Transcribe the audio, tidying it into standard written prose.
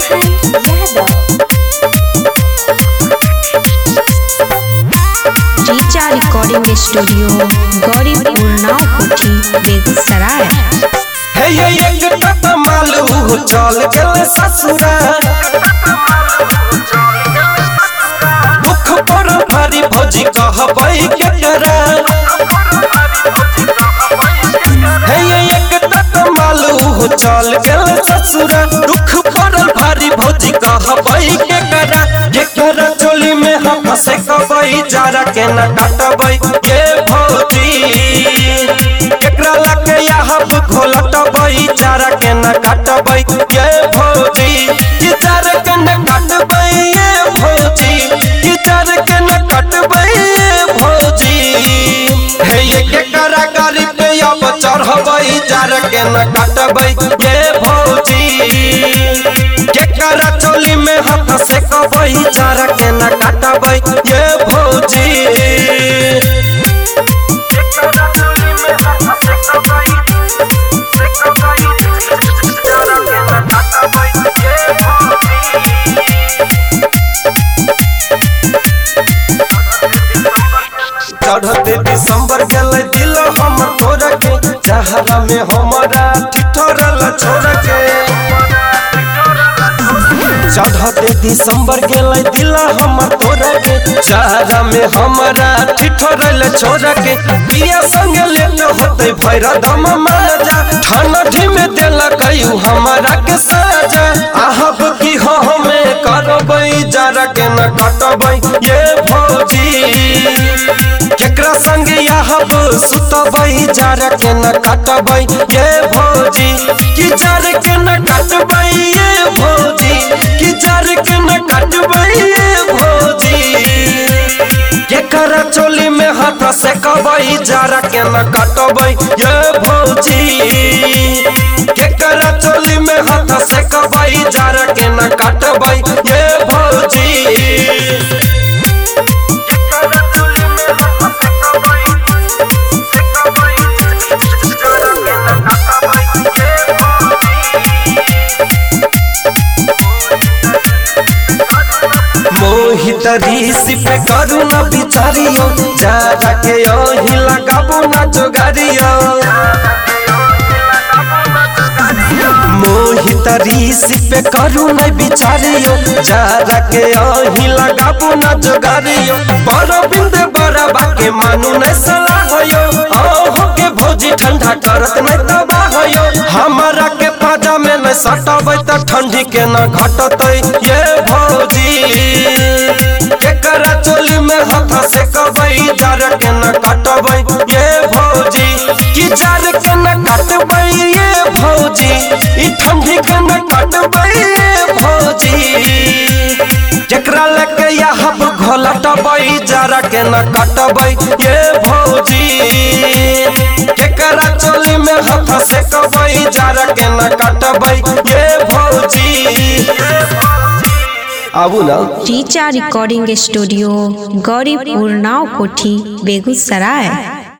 टीचा recording studio Gauripur Navkothi Begusarai. हे ये एक टक मालू चल गेल ससुरा दुख पर भारी भौजी कहबै केकरा। हे ये एक टक मालू चल गेल ससुरा दुख पर भारी भौजी कहबै केकरा। केकरा चोली में हाथ से कहबै जरा के न काटबै ये भौजी केकरा लगे यहाँ घोलटबै जरा के न काटबै ये भौजी कि जरा के न काटबै ये भौजी कि जरा के न काटबै ये भौजी। हे ये केकरा गाड़ी पे अब चढ़बै जरा के न काटबै ये भौजी केकरा चोली में हाथ से कहबै जरा के न काटबै ये भौजी। चढ़ते दिसंबर गल दिल हम तोरा के जहरा में हमारा ठिठरल छोड़ के। चढ़ते दिसंबर गल दिल हम तोरा के जहरा में हमारा ठिठरल छोड़ के। बिया संग लेट होते भैरा दम माजा ठंडी में दिल कयू हमारा के साजा। आहब की हमें करबै जरा के न कटबै ये भौजी केकरा संग यहाँ सुतबै जरा के न काटबै ये भौजी कि जरा के न काटबै ये भौजी कि जरा के न काटबै ये भौजी। केकरा चोली में हाथ से कहबै जरा के न काटबै ये भौजी केकरा चोली में हाथ से कहबै जरा के न काटबै ये भौजी। मोहित ऋषि पे करू न बिचारियो जरा के यही लगाबू न जोगारियो। मोहित ऋषि पे करू न बिचारियो जरा के यही लगाबू न जोगारियो। बड़ा बिंद बड़ा बाके मानू न सलाह हो ओहो के भौजी ठंडा करत न तबाह हो। हमारा के पाजा में न सटबै त ठंडी के न घटतै ये भौजी केकरा चोली में हाथ से कहबै जरा के न काटबै ये भौजी कि जरा के न काटबै ये भौजी ई ठंडी के न काटबै ये भौजी। केकरा लगे यहाँ घोलटबै जरा के न काटबै ये भौजी केकरा चोली में हाथ से कहबै जरा के न काटबै ये भौजी। आबू ना टीचा रिकॉर्डिंग स्टूडियो गौरीपुर नावकोठी बेगूसराय।